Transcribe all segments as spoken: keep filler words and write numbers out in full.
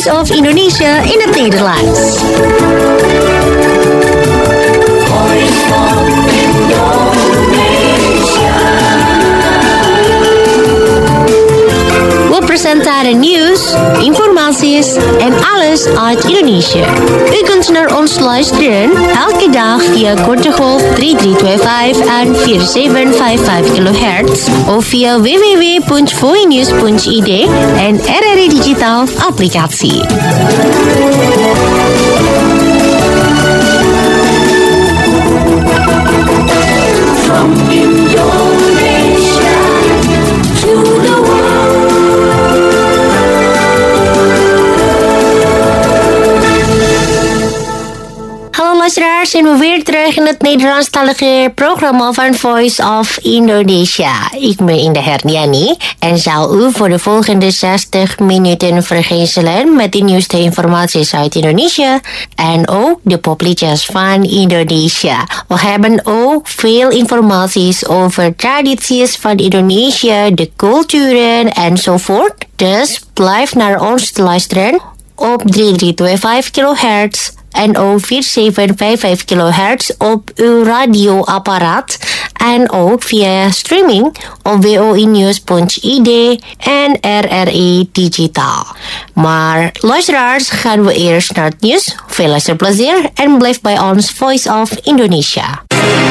Voice of Indonesia in het Nederlands. Voice of Indonesia. We presenteren nieuws, informaties en alles uit Indonesië. U kunt naar ons luisteren elke dag via korte golf drie drie twee vijf en vier zeven vijf vijf kilohertz of via w w w punt voinews punt i d en R R I Digital applicatie. From Indonesia to the world. Hallo luisteraars, zijn we weer terug in het Nederlandstalige programma van Voice of Indonesia. Ik ben Indah Herdiani en zal u voor de volgende zestig minuten vergezellen met de nieuwste informaties uit Indonesië en ook de popliedjes van Indonesia. We hebben ook veel informaties over tradities van Indonesië, de culturen enzovoort. Dus blijf naar ons luisteren op drie drie twee vijf kilohertz en ook vier zeven vijf vijf kilohertz op uw radioapparaat en ook via streaming op w o i news punt i d en R R I Digital. Maar luisteraars, gaan we eerst naar het nieuws. Veel luisterplezier en blijf bij ons Voice of Indonesia.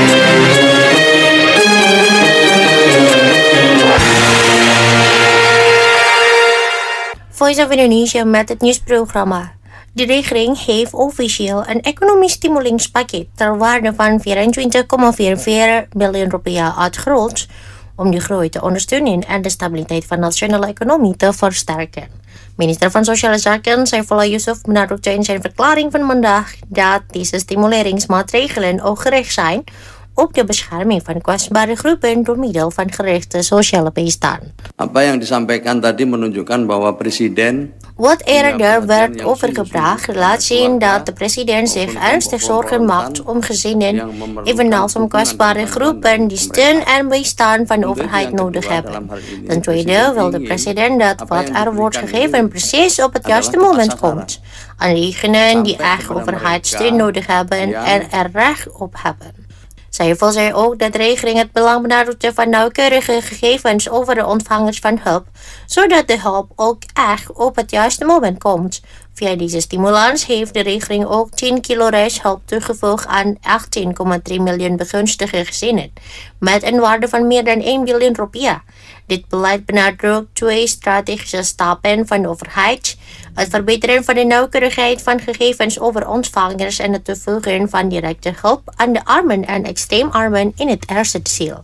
Voice of Indonesia met het nieuwsprogramma. De regering heeft officieel een economisch stimuleringspakket ter waarde van vierentwintig komma vierenveertig biljoen rupiah uitgerold om de groei te ondersteunen en de stabiliteit van de nationale economie te versterken. Minister van Sociale Zaken Saifullah Yusuf benadrukte in zijn verklaring van maandag dat deze stimuleringsmaatregelen ook gericht zijn op de bescherming van kwetsbare groepen door middel van gerichte sociale bijstand. Apa yang disampaikan tadi menunjukkan bahwa presiden Wat eerder werd overgebracht laat zien dat de president zich ernstig zorgen maakt om gezinnen, evenals om kwetsbare groepen die steun en bijstand van de overheid nodig hebben. Ten tweede wil de president dat wat er wordt gegeven precies op het juiste moment komt. Aan diegenen die echt overheidssteun nodig hebben en er recht op hebben. Saiful zei ook dat de regering het belang benadrukte van nauwkeurige gegevens over de ontvangers van hulp, zodat de hulp ook echt op het juiste moment komt. Via deze stimulans heeft de regering ook tien kilo reishulp toegevoegd aan achttien komma drie miljoen begunstigde gezinnen, met een waarde van meer dan één biljoen rupiah. Dit beleid benadrukt twee strategische stappen van de overheid: het verbeteren van de nauwkeurigheid van gegevens over ontvangers en het toevoegen van directe hulp aan de armen en extreemarmen in het eerste ziel.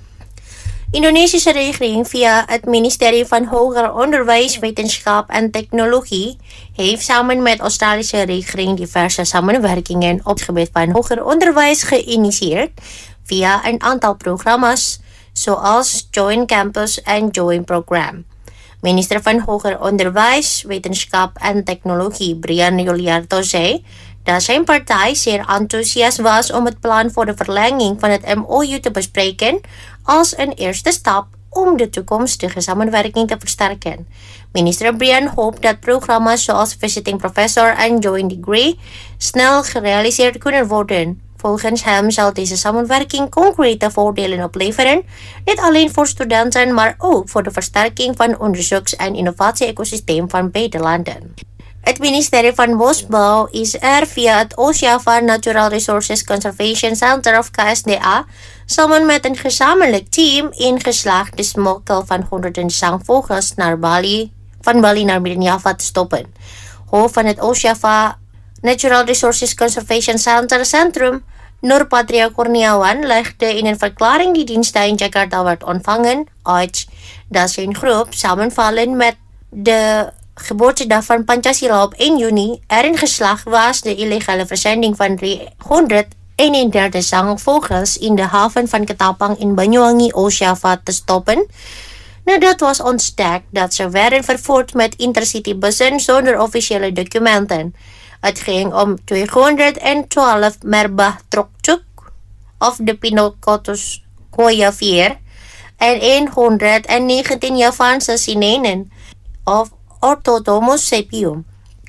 Indonesische regering via het ministerie van Hoger Onderwijs, Wetenschap en Technologie heeft samen met Australische regering diverse samenwerkingen op het gebied van hoger onderwijs geïnitieerd via een aantal programma's zoals Joint Campus en Joint Program. Minister van Hoger Onderwijs, Wetenschap en Technologie Brian Juliarto zei dat zijn partij zeer enthousiast was om het plan voor de verlenging van het M O U te bespreken als een eerste stap om de toekomstige samenwerking te versterken. Minister Brian hoopt dat programma's zoals Visiting Professor en Joint Degree snel gerealiseerd kunnen worden. Volgens hem zal deze samenwerking concrete voordelen opleveren, niet alleen voor studenten, maar ook voor de versterking van het onderzoeks- en innovatie-ecosysteem van beide landen. Het ministerie van Bosbouw is er via het Oost-Java Natural Resources Conservation Center of K S D A samen met een gezamenlijk team in geslaagd de smokkel van honderden zangvogels naar Bali, van Bali naar Midden-Java te stoppen. Hoofd van het Oost-Java Natural Resources Conservation Center Centrum, Nur Patria Kurniawan, legde in een verklaring die dinsdag in Jakarta werd ontvangen uit dat zijn groep samenvallen met de geboortedag van Pancasila op één juni erin geslaagd was de illegale verzending van driehonderdeenendertig zangvogels in de haven van Ketapang in Banyuwangi, Oost-Java te stoppen, nadat was ontdekt dat ze werden vervoerd met intercitybussen zonder officiële documenten. Het ging om tweehonderdtwaalf Merbah Troktuk of de Pinocotus Koyavier en honderdzegentien Javaanse sinenen of Orthodomus sepium.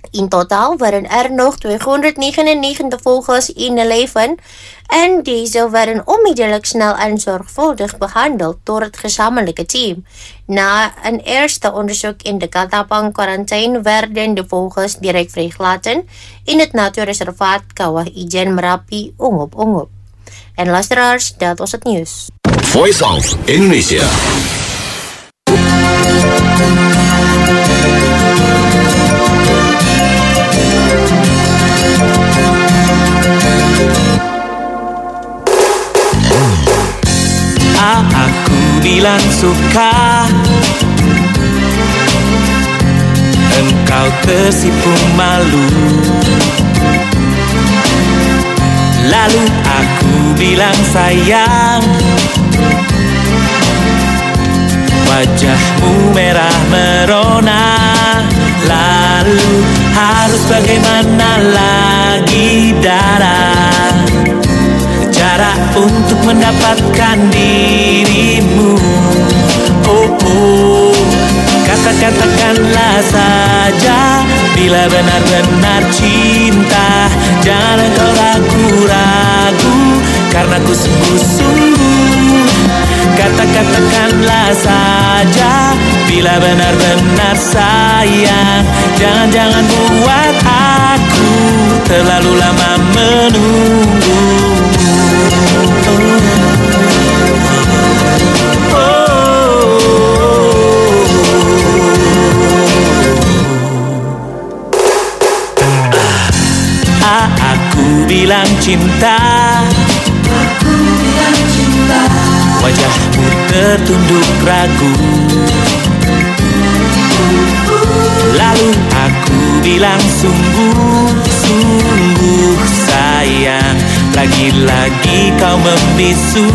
In totaal waren er nog tweehonderdnegenennegentig vogels in het leven en deze werden onmiddellijk snel en zorgvuldig behandeld door het gezamenlijke team. Na een eerste onderzoek in de Katapang-quarantaine werden de vogels direct vrijgelaten in het natuurreservaat Kawah Ijen Merapi Unggup-Unggup. En luisteraars, dat was het nieuws. Voice of Indonesia. Aku bilang suka, engkau tersipu malu. Lalu aku bilang sayang, wajahmu merah merona. Lalu harus bagaimana lagi darah, cara untuk mendapatkan dirimu. Oh, oh, kata-katakanlah saja bila benar-benar cinta. Jangan kau ragu-ragu, karena ku sungguh-sungguh. Kata-katakanlah saja bila benar-benar sayang. Jangan-jangan buat aku terlalu lama menunggu. Aku bilang cinta, aku bilang cinta. Wajahmu tertunduk ragu. Lalu aku bilang sungguh-sungguh sayang. Lagi-lagi kau membisu.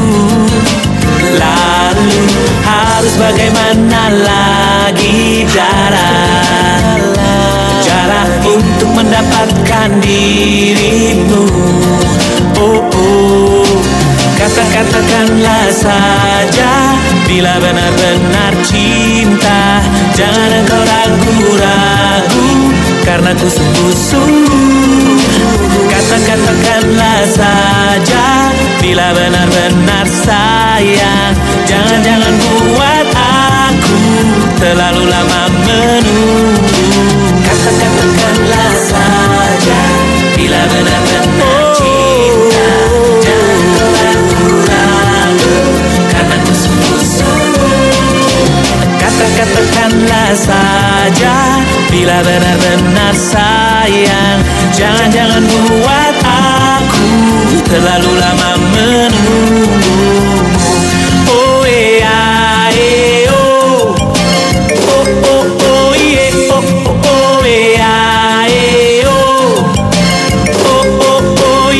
Lalu harus bagaimana lagi darah, cara untuk mendapatkan dirimu. Oh, oh, kata-katakanlah saja bila benar-benar cinta. Jangan engkau ragu-ragu, karena ku sungguh-sungguh. Kata-katakanlah saja bila benar-benar sayang. Jangan-jangan buat aku terlalu lama menunggu. Kata-katakanlah saja bila benar-benar cinta. Jangan kau ragu-ragu, karena ku sungguh-sungguh. Kata-katakanlah saja bila benar-benar sayang. Jangan-jangan buat aku terlalu lama menunggu. Oh yeah, eh, oh. Oh, oh, oh, yeah, oh, oh, oh, yeah, eh, oh. Oh, oh, oh,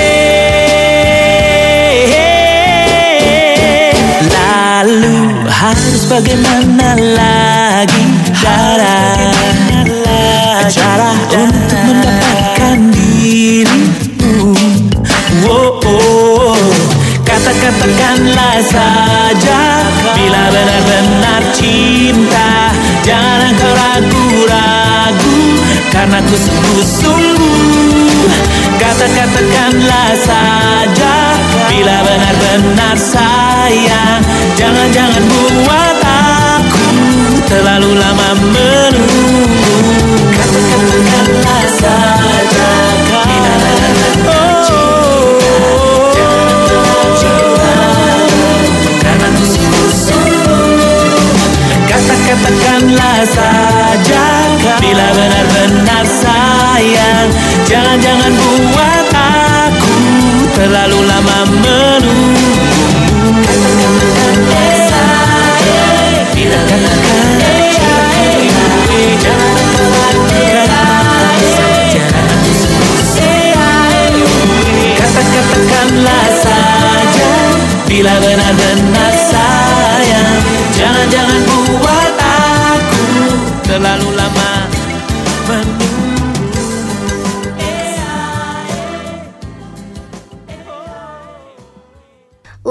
yeah. Lalu harus bagaimana lagi darah, cara untuk mendapatkan dirimu. Oh, oh, kata-katakanlah saja bila benar-benar cinta. Jangan kau ragu-ragu, karena ku sungguh-sungguh. Kata-katakanlah saja bila benar-benar sayang. Jangan-jangan buat aku terlalu lama menunggu. Kata-katakanlah saja bila benar-benar cinta. Jangan kau cinta, karena ku sungguh-sungguh. Kata-katakanlah saja bila benar-benar sayang. Jangan-jangan buat aku terlalu lama menunggu. Kata-katakanlah saja bila benar-benar cinta. Jangan kau ragu-ragu saja, karena ku sungguh-sungguh. Kata-katakanlah saja bila benar-benar sayang. Jangan-jangan buat aku terlalu lama menunggu.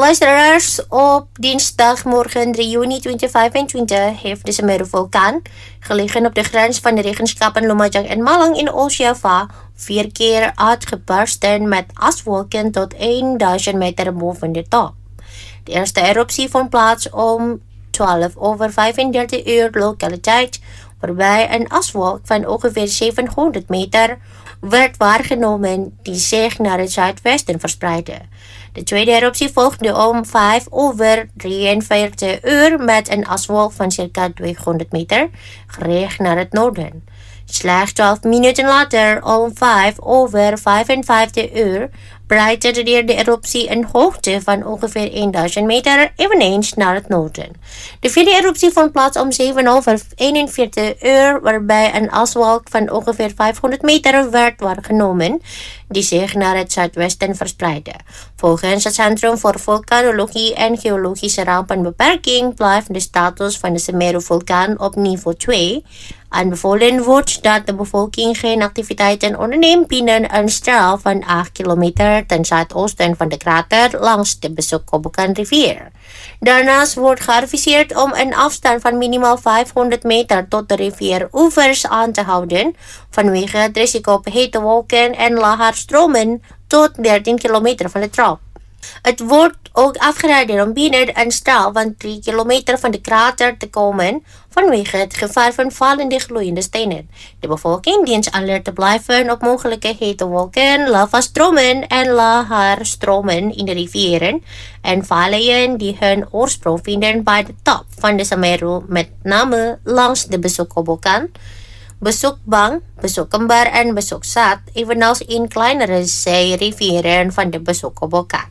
Luisteraars, op dinsdagmorgen drie juni tweeduizend vijfentwintig heeft de Semeru-vulkaan, gelegen op de grens van de regenschappen Lumajang en Malang in Oost-Java, vier keer uitgebarsten met aswolken tot duizend meter boven de top. De eerste eruptie vond plaats om twaalf over vijfendertig uur lokale tijd, waarbij een aswolk van ongeveer zevenhonderd meter werd waargenomen die zich naar het zuidwesten verspreidde. De tweede eruptie volgde om vijf over drieënveertig uur met een aswolk van circa tweehonderd meter gericht naar het noorden. Slechts twaalf minuten later, om vijf over vijfenvijftig uur, breidde de eruptie een hoogte van ongeveer duizend meter eveneens naar het noorden. De vierde eruptie vond plaats om zeven over eenenveertig uur, waarbij een aswolk van ongeveer vijfhonderd meter werd waargenomen, die zich naar het zuidwesten verspreidde. Volgens het Centrum voor Vulkanologie en Geologische Rampenbeperking blijft de status van de Semeru-vulkaan op niveau twee. Aanbevolen wordt dat de bevolking geen activiteiten onderneemt binnen een straal van acht kilometer ten zuidoosten van de krater langs de Besuk-Kobokan-rivier. Daarnaast wordt geadviseerd om een afstand van minimaal vijfhonderd meter tot de rivieroevers aan te houden, vanwege het risico op hete wolken en laharstromen tot dertien kilometer van de trop. Het wordt ook afgeraden om binnen een straal van drie kilometer van de krater te komen vanwege het gevaar van vallende gloeiende stenen. De bevolking dient alert te blijven op mogelijke hete wolken, lavastromen en lahaarstromen in de rivieren en valleien die hun oorsprong vinden bij de top van de Semeru, met name langs de Besuk-Kobokan, Besuk-Bang, Besuk-Kembar en Besuk-Sat, evenals in kleinere zeerivieren van de Besuk-Kobokan.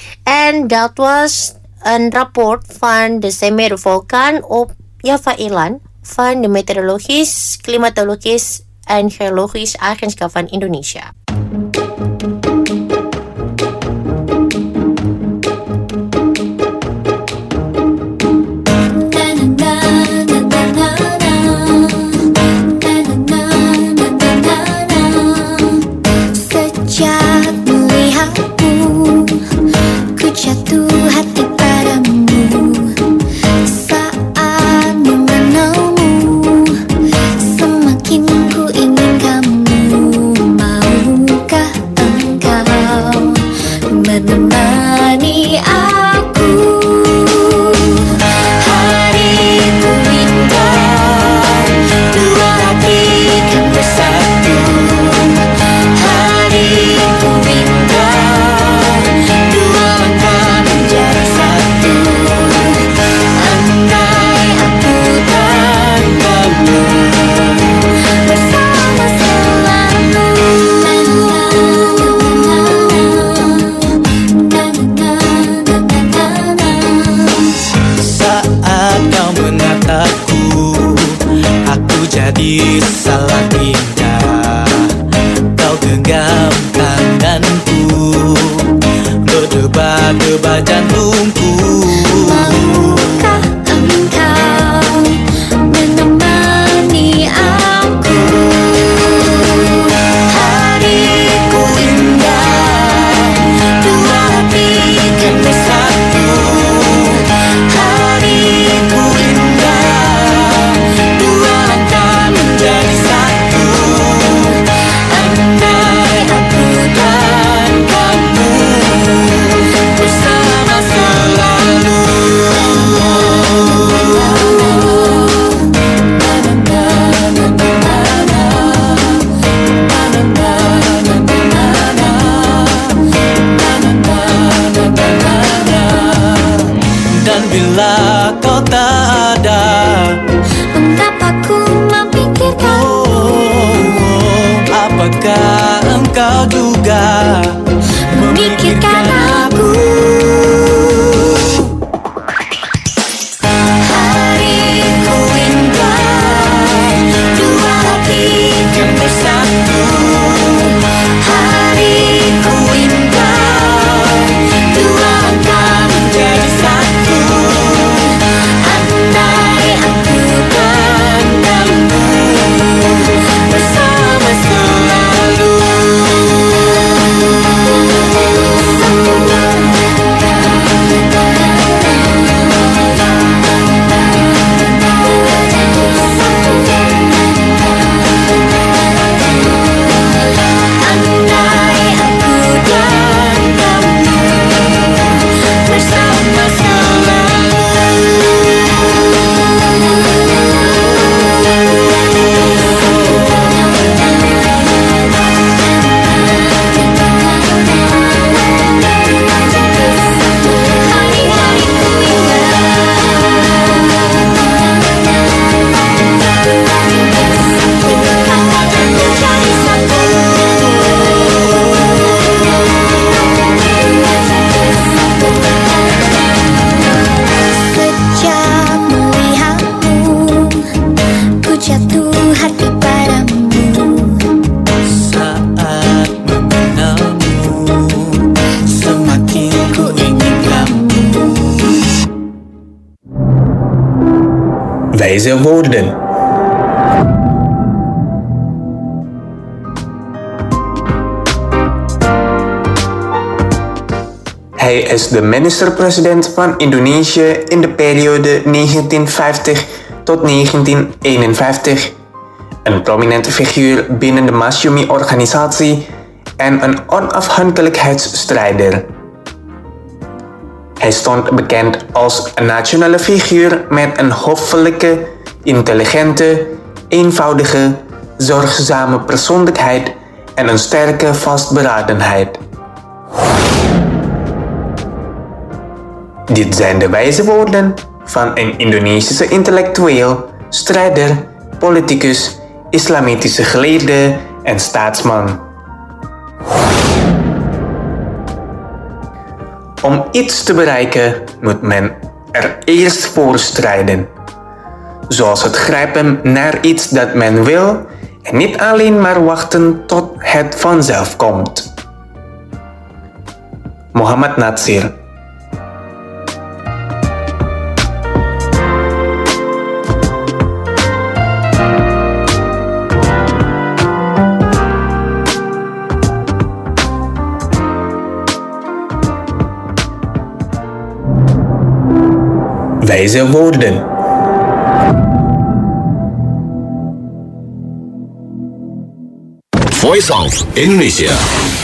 En dat was een rapport van de Semeru-vulkaan op Java-eiland van de Meteorologisch, Klimatologisch en Geologisch Agentschap van Indonesia. Jatuh hati padamu saat mengenalmu, semakin ku ingin kamu. Maukah engkau menemani aku? Hariku indah, dua hati kan bersatu. Hariku indah, dua langkah menjadi satu. Andai aku dan kamu bersama selalu. Saat kau menatapku, aku jadi salah indah. Kau genggam tanganku, berdebar-debar jantungku. Maukah engkau menemani aku? Hariku indah, dua hati kan bersatu. Hariku indah, dua langkah menjadi satu. Andai aku dan kamu bersama selalu. Dan bila kau tak ada, Mengapa ku memikirkan? oh, apakah engkau juga Memikirkan aku. Hariku indah, dua hati kan bersatu. Hariku indah, dua langkah menjadi satu. Andai wijze woorden. Hij is de minister-president van Indonesië in de periode negentien vijftig tot negentien eenenvijftig, een prominente figuur binnen de Masyumi-organisatie en een onafhankelijkheidsstrijder. Hij stond bekend als een nationale figuur met een hoffelijke, intelligente, eenvoudige, zorgzame persoonlijkheid en een sterke vastberadenheid. Dit zijn de wijze woorden van een Indonesische intellectueel, strijder, politicus, islamitische geleerde en staatsman. Om iets te bereiken moet men er eerst voor strijden. Zoals het grijpen naar iets dat men wil en niet alleen maar wachten tot het vanzelf komt. Muhammad Natsir. Wijze woorden. Voice of Indonesia.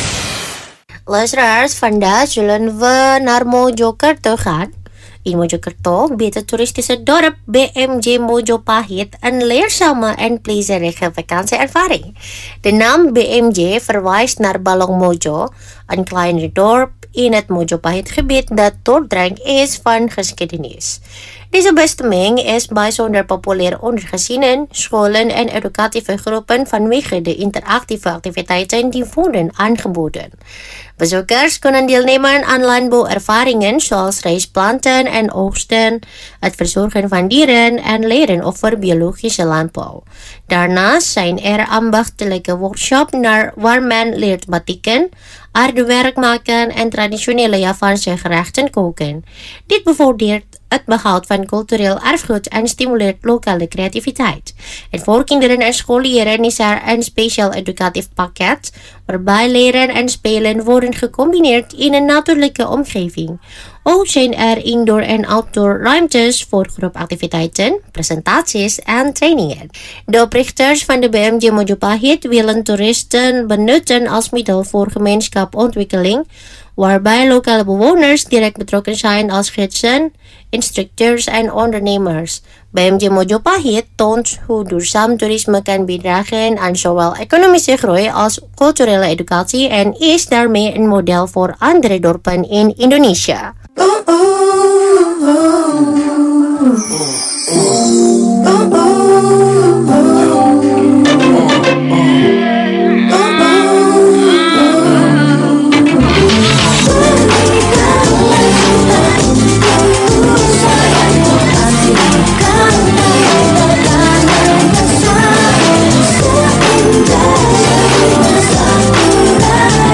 Luisteraars, vandaag zullen we naar Mojokerto gaan. In Mojokerto biedt het toeristische dorp B M J Mojopahit een leerzame en plezierige vakantieervaring. De naam B M J verwijst naar Balong Mojo, een kleiner dorp in het Mojopahit-gebied dat doordrenkt is van geschiedenis. Deze bestemming is bijzonder populair onder gezinnen, scholen en educatieve groepen vanwege de interactieve activiteiten die worden aangeboden. Bezoekers kunnen deelnemen aan landbouwervaringen zoals rijstplanten en oogsten, het verzorgen van dieren en leren over biologische landbouw. Daarnaast zijn er ambachtelijke workshops naar waar men leert batikken, aardewerk maken en traditionele Javaanse gerechten koken. Dit bevordert het behoud van cultureel erfgoed en stimuleert lokale creativiteit. En voor kinderen en scholieren is er een speciaal educatief pakket waarbij leren en spelen worden gecombineerd in een natuurlijke omgeving. Ook zijn er indoor en outdoor ruimtes voor groepactiviteiten, presentaties en trainingen. De oprichters van de B M J Mojopahit willen toeristen benutten als middel voor gemeenschapsontwikkeling, waarbij lokale bewoners direct betrokken zijn als gidsen, instructeurs en ondernemers. B M J Mojopahit toont hoe duurzaam toerisme kan bijdragen aan zowel economische groei als culturele educatie en is daarmee een model voor andere dorpen in Indonesië.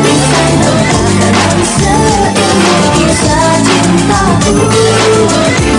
Cintaku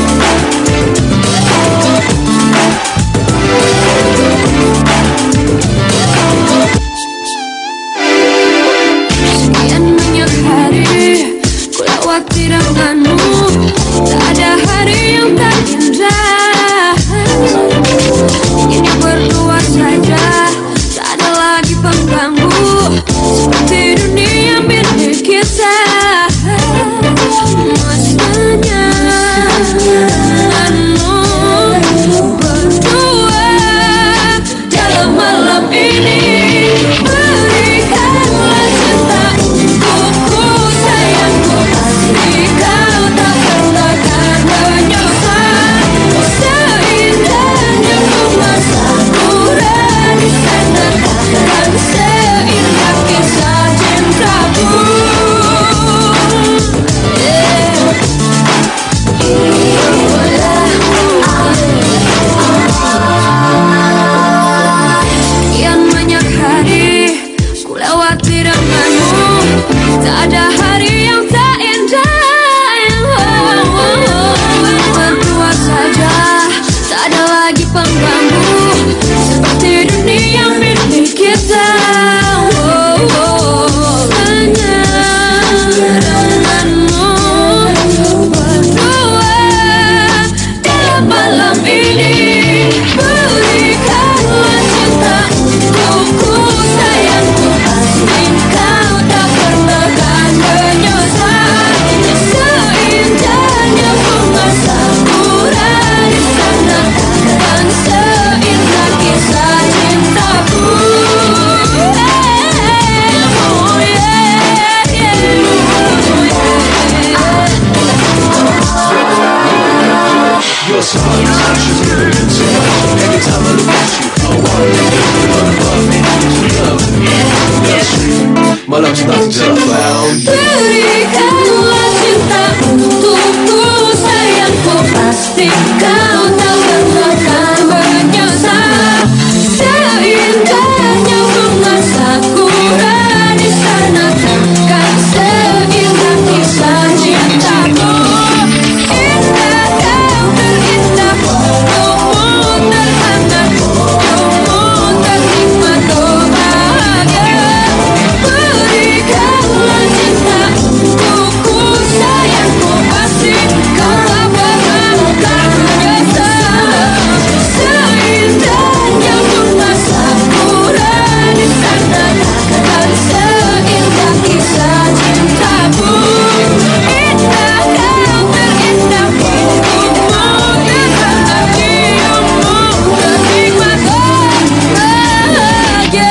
somebody touch you. So every time I look at you, I wanna get you above me. To love me, that's true. My love's nothing till I found you. Berikanlah cinta untukku sayangku, pasti kau tak akan menyesal. Seindahnya bunga sakura di sana, takkan seindah kisah cintaku. Indah kau terindah, hidupmu terhangat, hidupmu ternikmat, oh bahagia. Berikanlah cinta untukku sayangku, pasti kau tak akan menyesal. Seindahnya bunga sakura di sana, takkan seindah kisah cintaku. Indah kau terindah, hidupmu terhangat, hidupmu ternikmat, oh bahagia.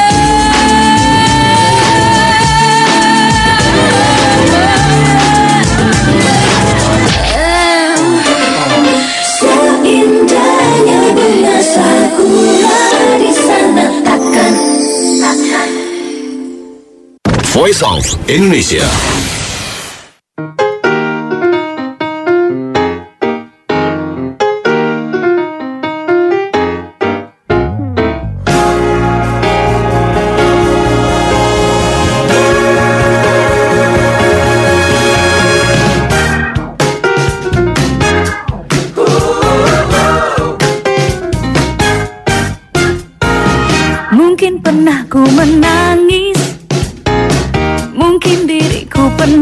Seindahnya bunga sakura di sana, takkan Voice of Indonesia. Mungkin pernah ku menangis, mungkin diriku pernah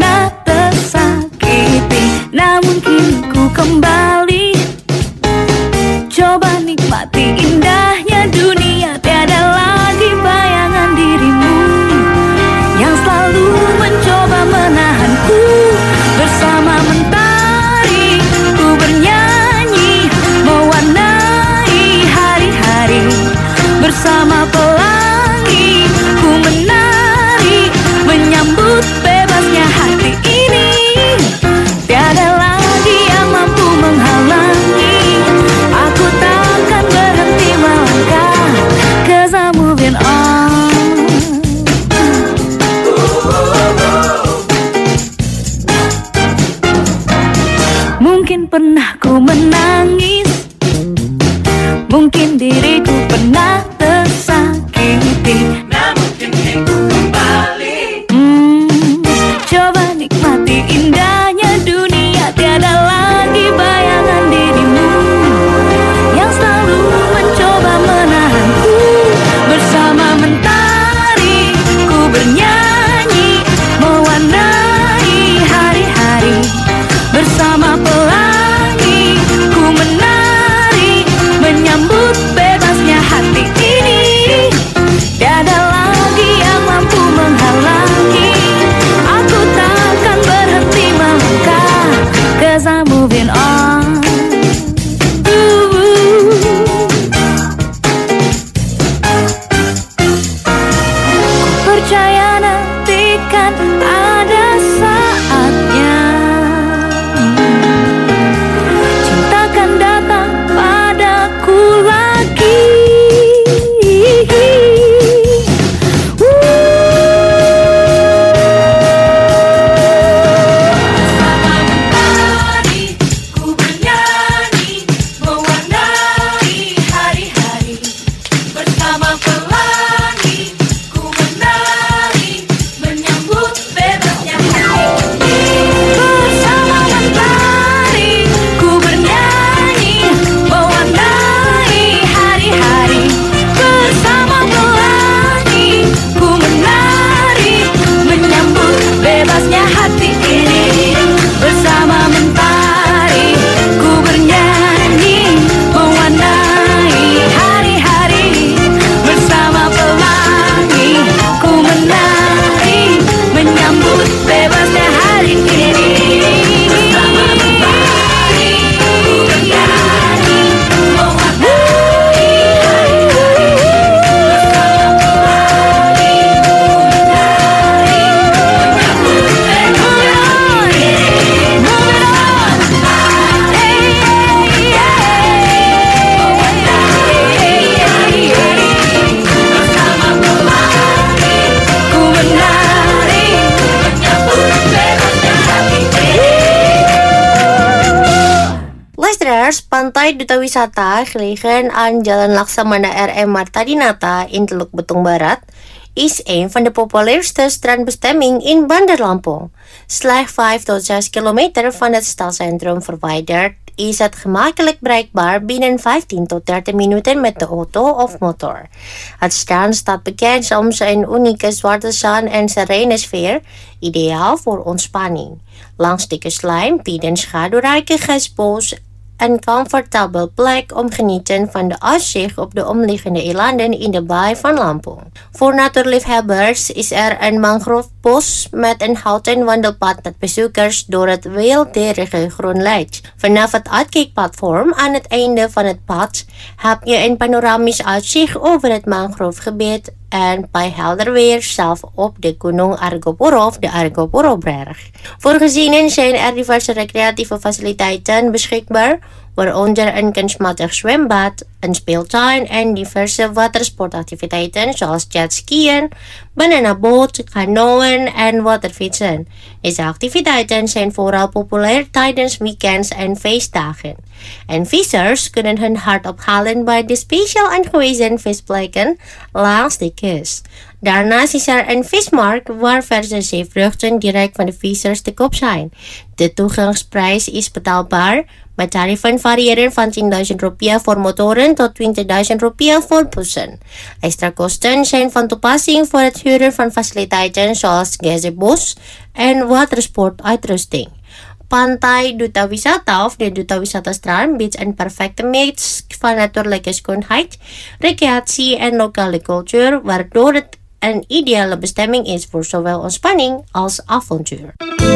Luisteraars, Pantai Duta Wisata gelegen aan Jalan Laksamana R M Marta Dinata in Teluk Betung Barat is een van de populairste strandbestemmingen in Bandar Lampung. Slechts vijf tot zes kilometer van het stadscentrum verwijderd is het gemakkelijk bereikbaar binnen vijftien tot dertien minuten met de auto of motor. Het strand staat bekend om zijn unieke zwarte zand en serene sfeer, ideaal voor ontspanning. Langs de kustlijn bieden schaduwrijke gesbos een comfortabel plek om genieten van de uitzicht op de omliggende eilanden in de baai van Lampung. Voor natuurliefhebbers is er een mangrovebos met een houten wandelpad dat bezoekers door het weelderige groen leidt. Vanaf het uitkijkplatform aan het einde van het pad heb je een panoramisch uitzicht over het mangrovegebied en bij helder weer zelf op de Gunung Argopuro of de Argopuro-berg. Voor gezinnen zijn er diverse recreatieve faciliteiten beschikbaar, waaronder een kunstmatig zwembad, een speeltuin en diverse watersportactiviteiten zoals jetskiën, bananaboot, kanoën en waterfietsen. Deze activiteiten zijn vooral populair tijdens weekends en feestdagen. En vissers kunnen hun hart ophalen bij de speciaal aangewezen visplekken langs de kust. Daarnaast is er een vismarkt waar verse zeevruchten direct van de vissers te koop zijn. De toegangsprijs is betaalbaar, met tarieven variëren van tienduizend rupiah voor motoren tot twintigduizend rupiah voor bussen. Extra kosten zijn van toepassing voor het huren van faciliteiten zoals gazebos en watersportuitrusting. Pantai Duta Wisata of de Duta Wisata Strand biedt een perfecte mix van natuurlijke schoonheid, recreatie en lokale cultuur, waardoor het een ideale bestemming is voor zowel ontspanning als avontuur.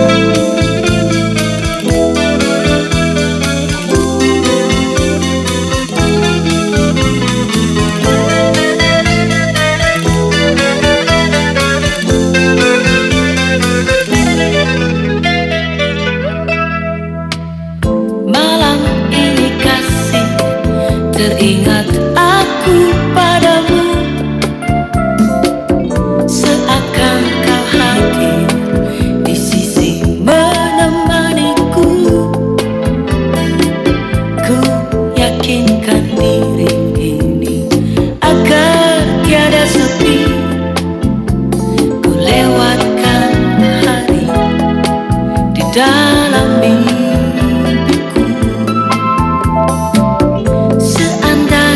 Malam ini kasih, teringat aku padamu, seakan kau hadir di sisi menemaniku. Ku yakinkan diri ini agar tiada sepi, ku lewatkan hari di dalam mimpiku. Seandainya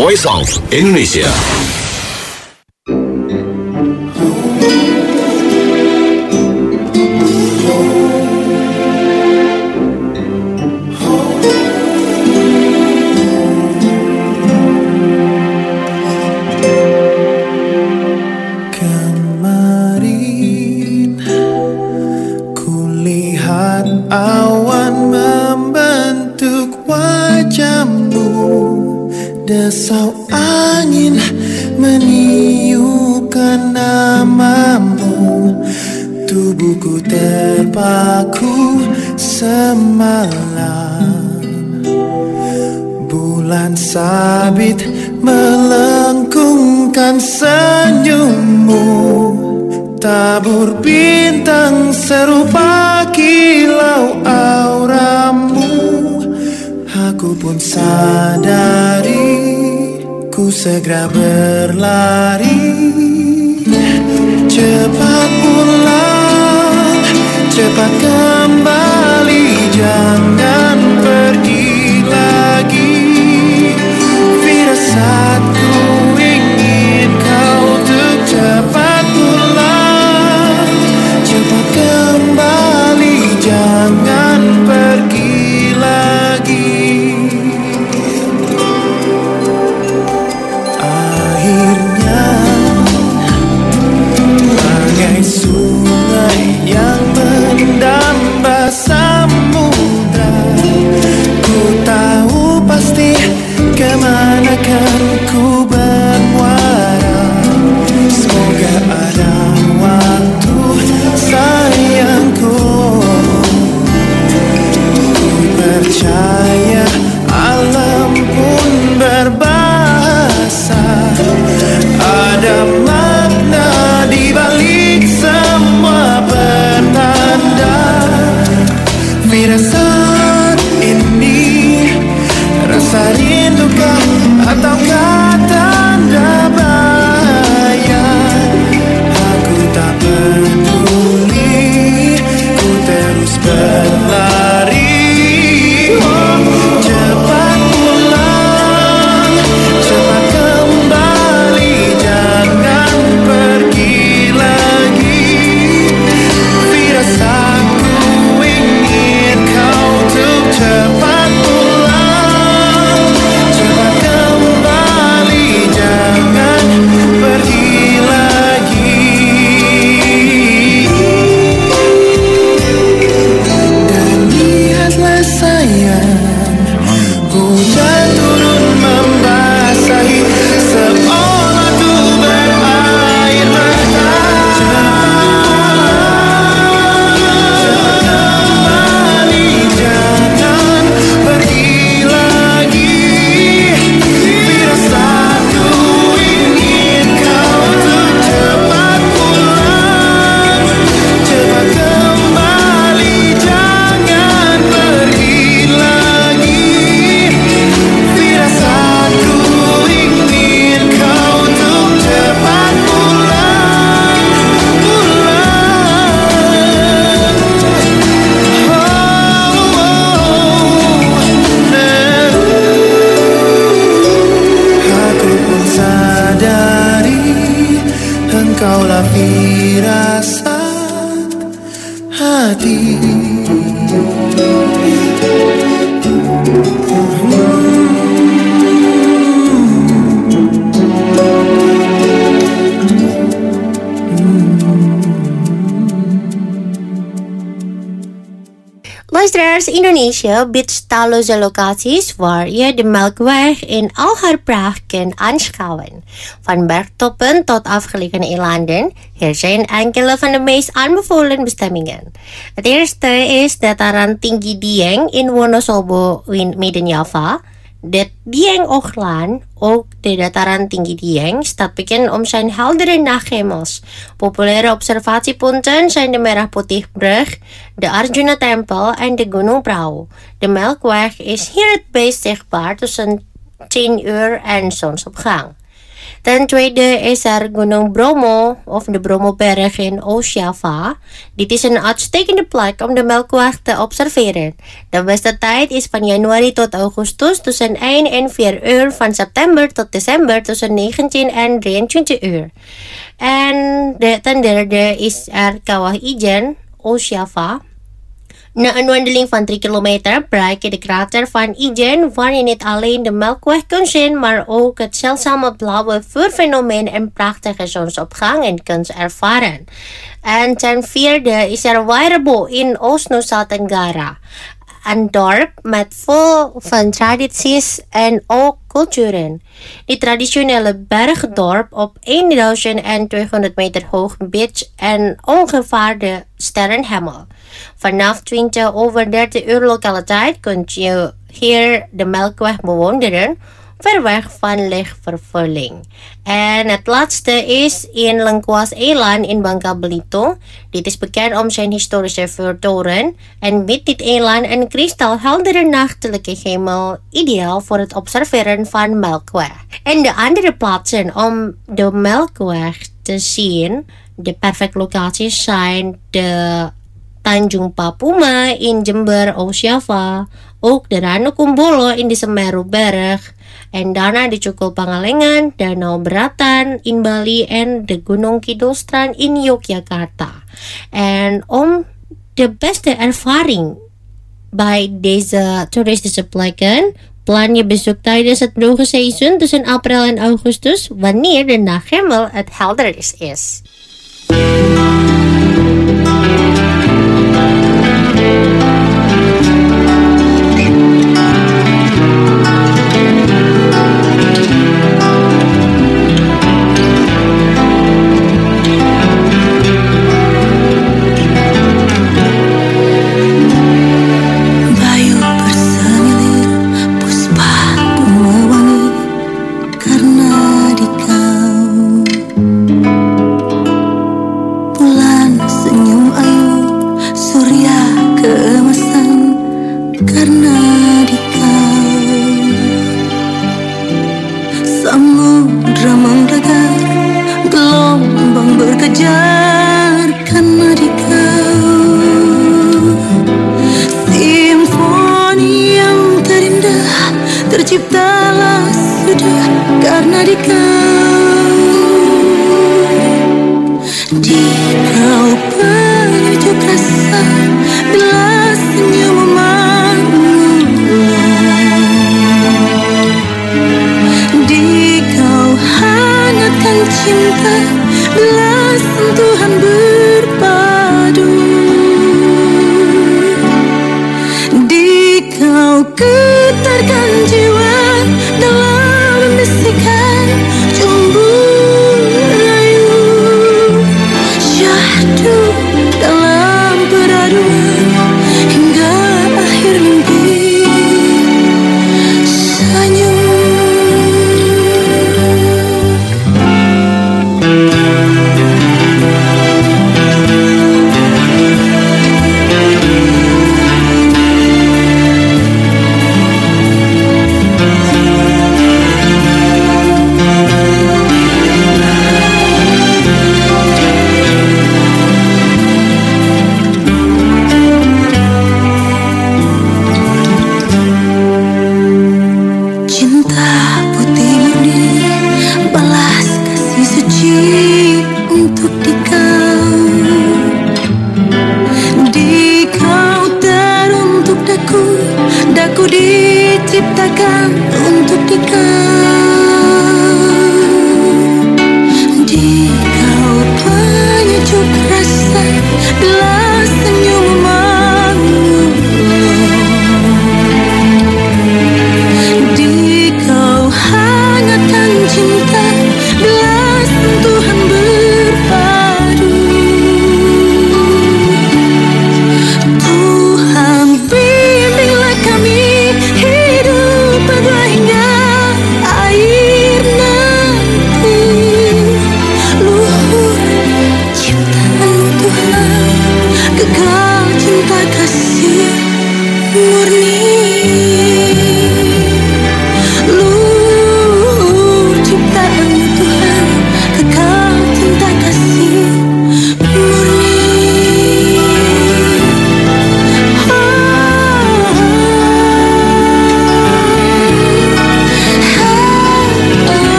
Voice of Indonesia. Awan membentuk wajahmu, desau angin meniupkan namamu. Tubuhku terpaku semalam, bulan sabit melengkungkan senyummu. Tabur bintang serupa kilau auramu. Aku pun sadari, ku segera berlari. Cepat pulang, cepat kembali, jangan pergi lagi. Firasatku ingin kau untuk cepat pulang, cepat kembali, jangan pergi lagi. Akhirnya bagai sungai yang mendamba samudra, ku tahu pasti kemana kan ku bermuara. Semoga ada waktu sayangku, ku percaya alam pun berbahasa. Ada makna di balik semua pertanda. Firasat ini rasa rindukah ataukah tanda bahaya? Aku tak peduli, ku terus berlari. Oh, cepat pulang, cepat kembali, jangan pergi lagi. Firasatku ingin kau untuk cepat pulang, cepat kembali, jangan pergi lagi. Dan lihatlah sayang, hujan turun membasahi seolah tuh berair mata. Cepat kembali, jangan pergi lagi. Firasatku ingin kau untuk cepat pulang, cepat kembali, jangan pergi lagi. Firasatku ingin kau untuk cepat pulang, pulang. Oh, nah. Aku pun sadari engkaulah firasat hati. Luisteraars, Indonesia biedt talloze locaties waar je de Melkweg in al haar pracht kan aanschouwen. Van bergtoppen tot afgelegen eilanden, hier zijn enkele van de meest aanbevolen bestemmingen. Het eerste is dataran tinggi Dieng in Wonosobo in Medan-Java. De Dieng-Ooglaan, ook de dataran tinggi Dieng, staat bekend om zijn heldere nachthemels. Populaire observatiepunten zijn de Merah-Putih-brug, de Arjuna-tempel en de Gunung Prauw. De Melkweg is hier het best zichtbaar tussen tien uur en zonsopgang. Ten tweede is er Gunung Bromo of de Bromoberg in Oost-Java. Dit is een uitstekende plek om de Melkweg te observeren. De beste tijd is van januari tot augustus tussen één en vier uur, van september tot december tussen negentien en drieëntwintig uur. En de, ten derde is er Kawah Ijen, Oost-Java. Na een wandeling van drie kilometer bereik je de krater van Ijen, waar je niet alleen de Melkweg kunt zien, maar ook het zeldzame blauwe vuurfenomeen en prachtige zonsopgangen kunt ervaren. En ten vierde is er Wairebo in Oost-Nusa Tenggara. Een dorp met vol van tradities en ook culturen. Die traditionele bergdorp op twaalfhonderd meter hoog beach en ongevaarde sterrenhemel. Vanaf twintig over dertig uur lokale tijd kunt je hier de Melkweg bewonderen, ver weg van lichtvervuiling. En het laatste is in Lengkuas-eiland in Bangka Belitung. Dit is bekend om zijn historische vuurtoren en biedt dit eiland een kristalheldere nachtelijke hemel, ideaal voor het observeren van Melkweg. En de andere plaatsen om de Melkweg te zien, de perfecte locaties zijn de Tanjung Papuma in Jember, Oost-Java, ook de Ranokumbolo in de Semeru-berg, en daarna de Cukul Pangalengan, Danau Beratan in Bali en de Gunung Kidulstrand in Yogyakarta. En om de beste ervaring bij deze toeristische plekken, plan je bezoek tijdens het droge seizoen tussen april en augustus, wanneer de nachthemel het helderst is. Terciptalah sudah karena di kau, di kau penyejuk rasa bila senyum memanggul, di kau hangatkan cinta bila sentuhan berpadu, di kau getarkan jiwa dalam bisikan cumbu rayu, syahdu dalam peraduan hingga akhir mimpi senyum. Daku diciptakan untuk dikau, di kau penyejuk rasa bila senyum memanggul, di kau hangatkan cinta bila sentuhan berpadu. Tuhan bimbinglah kami hidup pada hingga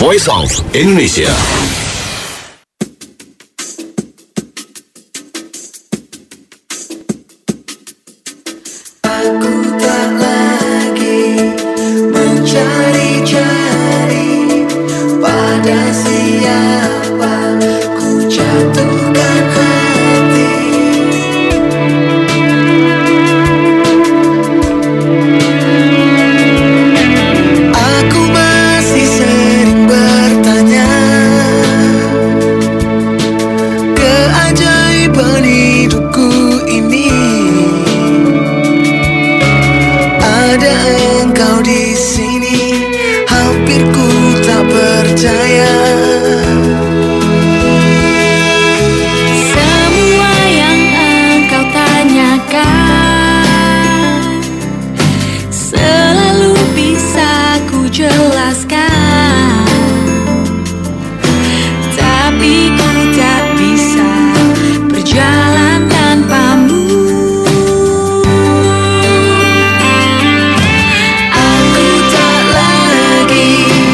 Voice of Indonesia. Aku tak lagi mencari-cari pada siapa ku jatuhkan hati. Aku masih sering bertanya keajaiban hidupku ini. Ada engkau di sini, hampir ku tak percaya. Semua yang engkau tanyakan selalu bisa ku jelaskan, tapi ku tak bisa berjalan tanpamu. Aku tak lagi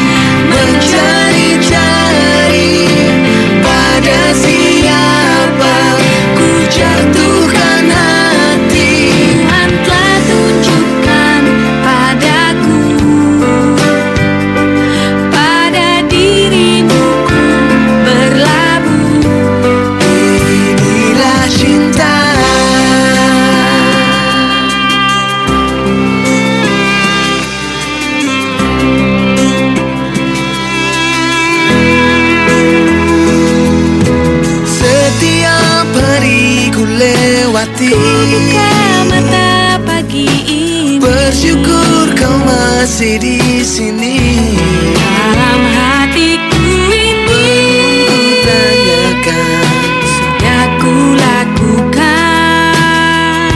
mencari-cari pada siapa ku jatuhkan hati. Tuhan telah tunjukkan padaku, pada dirimu ku berlabuh. Inilah cinta. Setiap hari ku lewati, Buka mata pagi ini, bersyukur kau masih di sini. dalam hatiku ini Ku tanyakan, sudah ku lakukan.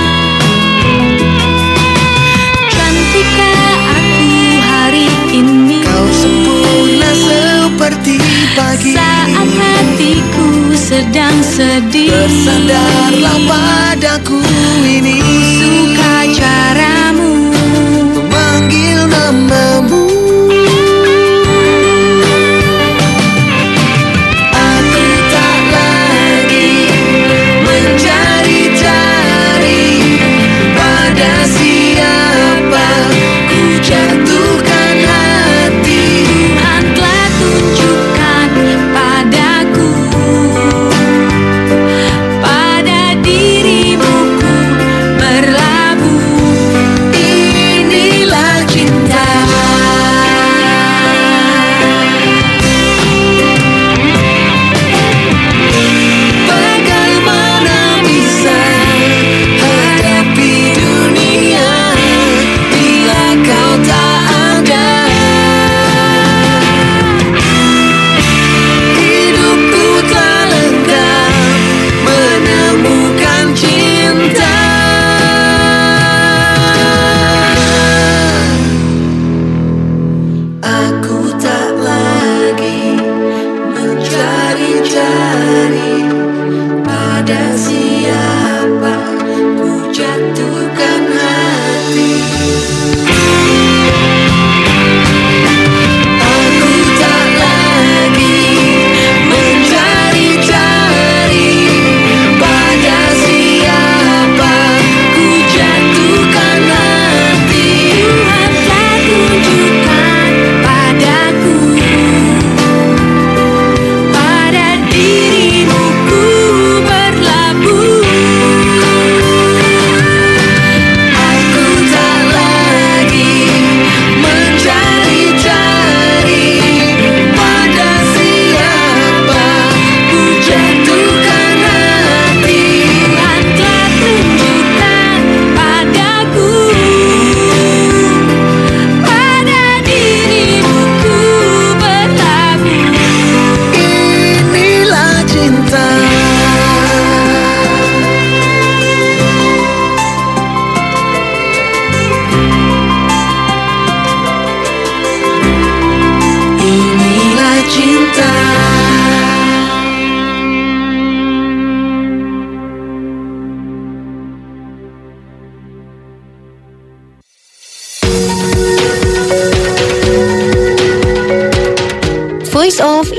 Cantikkah aku hari ini, kau sempurna seperti pagi. saat hatiku sedang sedih. Bersandarlah padaku ini, Suka caramu memanggil namamu. Aku tak lagi mencari-cari pada siapa ku jatuhkan hati. Tuhan telah tunjukkan padaku, pada dirimu ku berlabuh.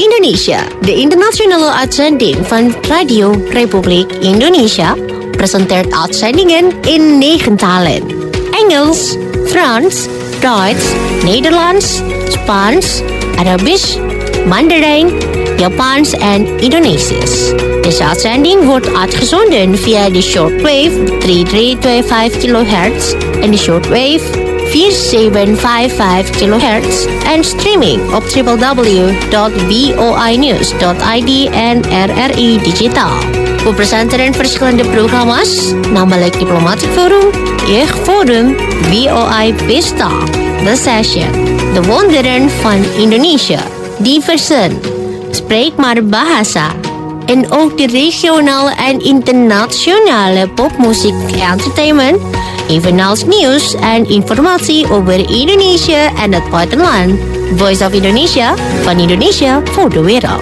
Indonesia, de internationale uitzending van Radio Republiek Indonesia, presenteert uitzendingen in negen talen: Engels, Frans, Duits, Nederlands, Spaans, Arabisch, Mandarijn, Japans en Indonesisch. Deze uitzending wordt uitgezonden via de shortwave drie drie twee vijf kilohertz en de shortwave vier zeven vijf vijf kilohertz en streaming op w w w dot v o i news dot i d en R R I Digitaal. We presenteren verschillende programma's, namelijk Diplomatic Forum, Jeugdforum, V O I Pesta, The Session, De Wonderen van Indonesië, Diversen, Spreek maar Bahasa, en ook de regionale en internationale popmuziek entertainment, evenals nieuws en informatie over Indonesië en het buitenland. Voice of Indonesia, van Indonesia voor de wereld.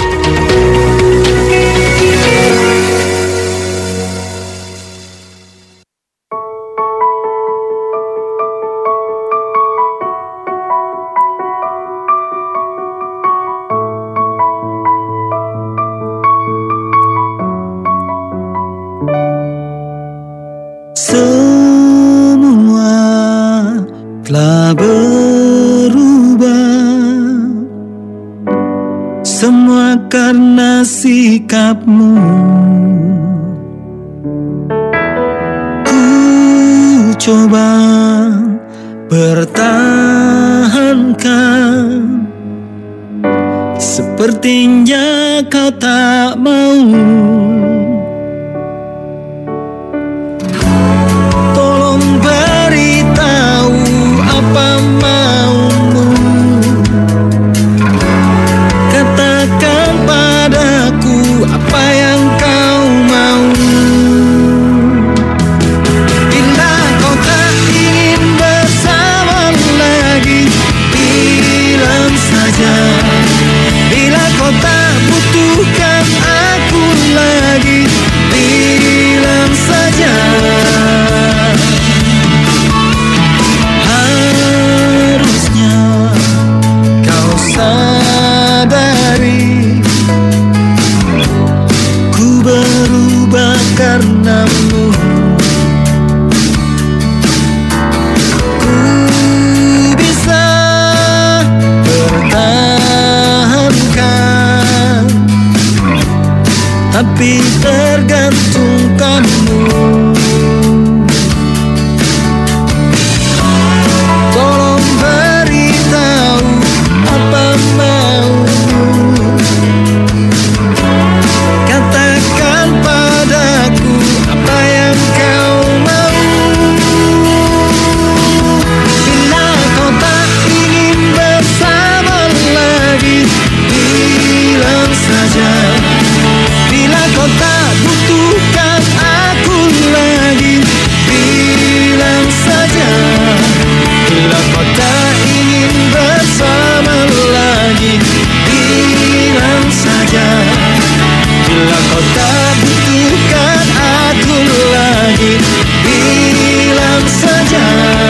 Telah berubah, semua karena sikapmu. Ku coba pertahankan, sepertinya kau tak mau. Tolong beritahu apa maumu, katakan padaku apa yang kau mau. Bila kau tak ingin bersama lagi, bilang saja. Bila kau tak butuhkan aku lagi, bilang saja. Sadari, ku berubah karenamu. Ku bisa pertahankan, tapi tergantung kamu. Tolong beritahu apa maumu, katakan padaku apa yang kau mau. Bila kau tak ingin bersama lagi, bilang saja. Bila kau tak butuhkan aku lagi, bilang saja. Bila kau tak ingin bersama lagi, bilang saja. Bila kau tak butuhkan aku lagi, bilang saja.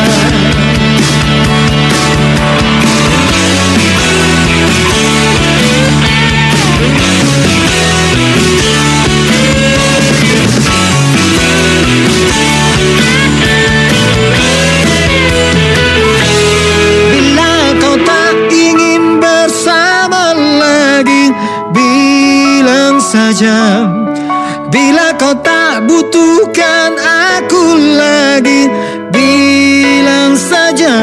Saja. Bila kau tak butuhkan aku lagi, bilang saja.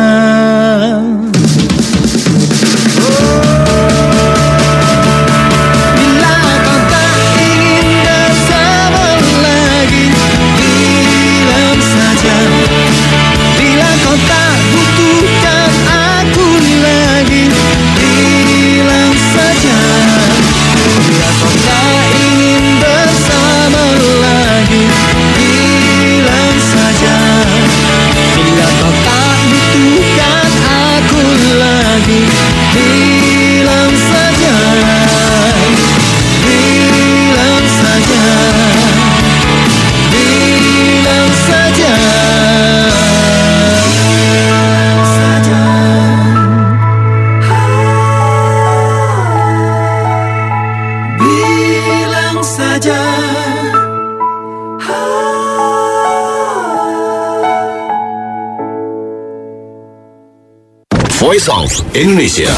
Bila kau tak ingin bersama lagi, bilang saja. Bila kau tak butuhkan aku lagi, bilang saja. Bila kau tak ingin bersama lagi, bilang saja. Bila kau tak butuh Voice of Indonesia.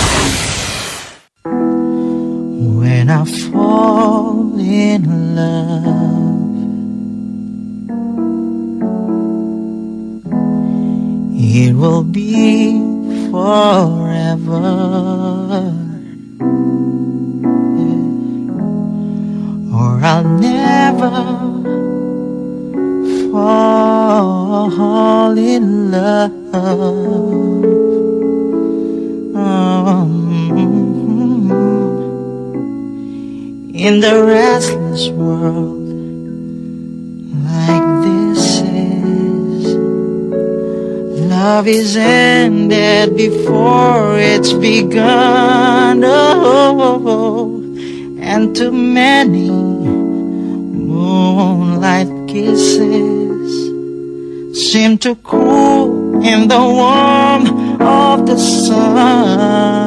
When I fall in love, it will be forever, or I'll never fall in love. Um, in the restless world like this is, love is ended before it's begun. Oh, and too many moonlight kisses seem to cool in the warmth of the sun.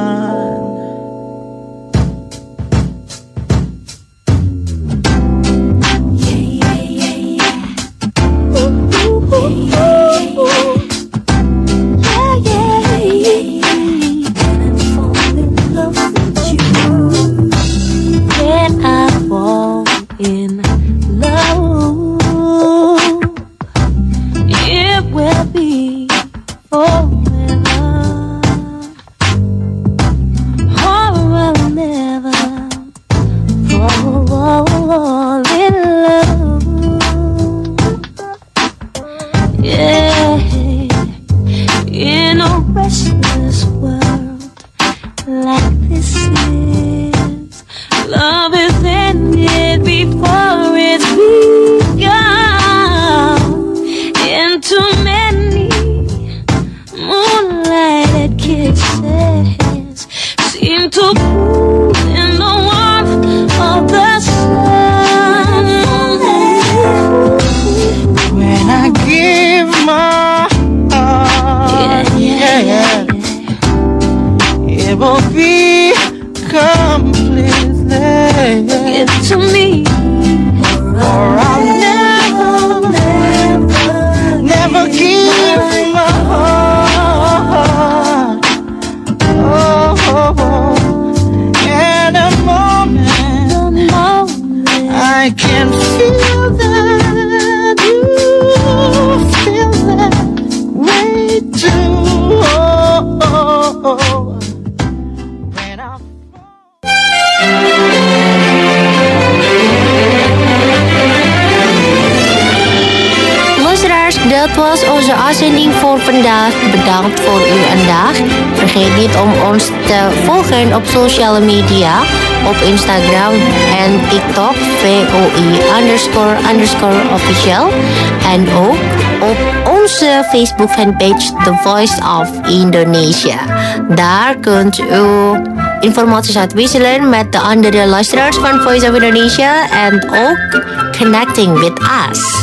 Dat was onze uitzending voor vandaag. Bedankt voor uw aandacht. Vergeet niet om ons te volgen op sociale media. Op Instagram en TikTok. V O I underscore underscore official. En ook op onze Facebook fanpage The Voice of Indonesia. Daar kunt u informaties uitwisselen met de andere luisteraars van Voice of Indonesia. En ook connecting with us.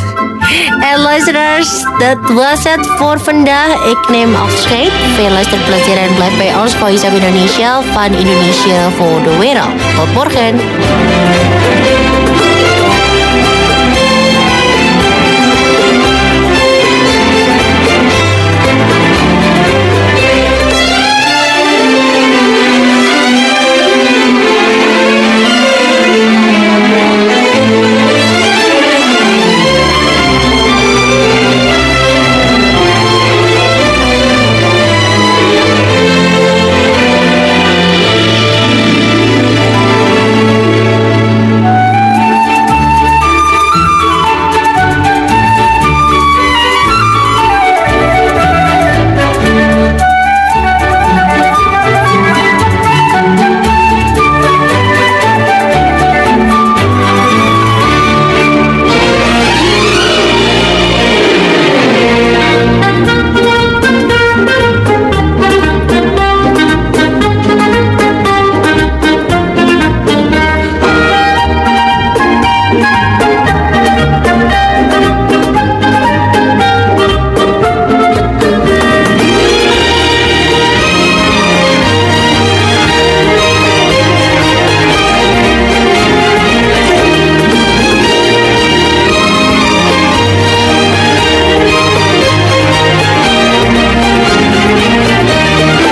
En luisteraars, dat was het voor vandaag. Ik neem afscheid. Veel luisterplezier en blijf bij ons Voice of Indonesia van Indonesia voor de wereld. Tot morgen.